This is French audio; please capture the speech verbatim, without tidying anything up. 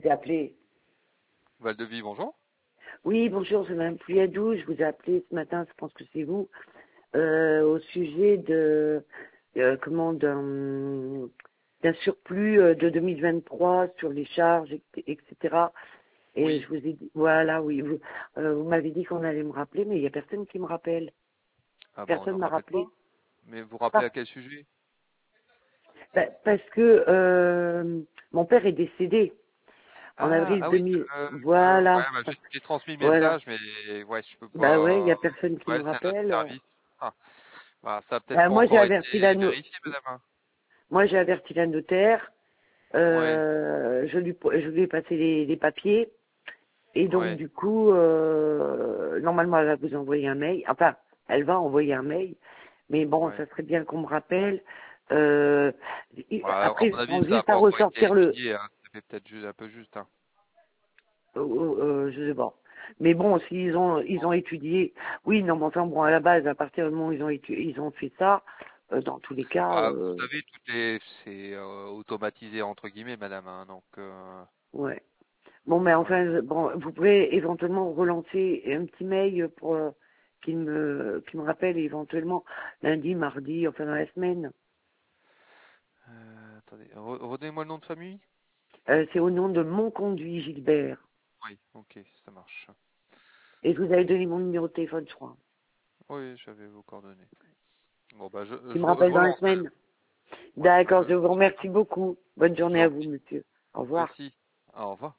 ai appelé. Val-de-Vie, bonjour. Oui, bonjour, c'est Mme Pouliadou. Je vous ai appelé ce matin, je pense que c'est vous, euh, au sujet de euh, comment d'un d'un surplus euh, de deux mille vingt-trois sur les charges, et cetera. Et Oui. je vous ai dit, voilà, oui, vous, euh, vous m'avez dit qu'on allait me rappeler, mais il n'y a personne qui me rappelle. Ah bah on ne Personne m'a rappelle pas. rappelé. Mais vous rappelez Pas- à quel sujet? pa- Parce que euh, mon père est décédé en Ah, avril ah oui, deux mille. euh, euh, ouais, Voilà, bah, j'ai j'ai transmis le voilà. message, mais ouais, je peux Bah ouais, il n'y pas. a personne qui me Ouais, c'est un autre rappelle. service. Ah, bah, ça a peut-être Bah, pas moi, j'ai encore été averti la no- vérifié, madame, hein. moi, j'ai averti la notaire. Ouais, Euh, je lui, je lui ai passé les, les papiers. Et donc, ouais, du coup, euh, normalement, elle va vous envoyer un mail. Enfin, elle va envoyer un mail. Mais bon, ouais. ça serait bien qu'on me rappelle. Euh, Bah, à après, mon je avis, pense ça n'a juste pas à encore été ressortir le... étudié, hein. Ça fait peut-être juste un peu juste, hein. Euh, euh, je sais pas. Mais bon, s'ils ont ils ont étudié, oui, non, mais enfin bon, à la base, à partir du moment où ils ont étu- ils ont fait ça, euh, dans tous les cas, Bah, vous euh, savez, tout est, c'est euh, automatisé entre guillemets, madame, hein, donc, euh, ouais. Bon, mais ouais. enfin, je- bon, vous pouvez éventuellement relancer un petit mail pour euh, qu'il me qu'il me rappelle éventuellement lundi, mardi, enfin dans la semaine. Euh, attendez, re- redonnez-moi le nom de famille. Euh, c'est au nom de mon conduit Gilbert. Oui, ok, ça marche. Et je vous avais donné mon numéro de téléphone, je crois. Oui, j'avais vos coordonnées. Bon, bah, je, Qui je, me re- je rappelle dans la relance, madame. semaine. Ouais, bah, je, D'accord, je je vous relance ça. remercie beaucoup. Bonne Je journée vous à en vous, prie. monsieur. Au Vous revoir. aussi. Au revoir.